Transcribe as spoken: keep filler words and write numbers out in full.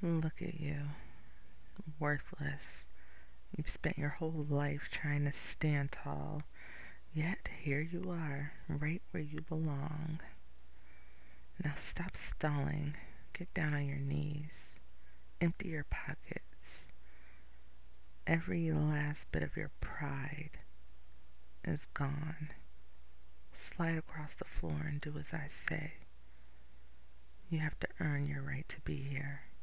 Look at you, worthless. You've spent your whole life trying to stand tall, yet here you are, right where you belong. Now stop stalling, get down on your knees, empty your pockets. Every last bit of your pride is gone. Slide across the floor and do as I say. You have to earn your right to be here.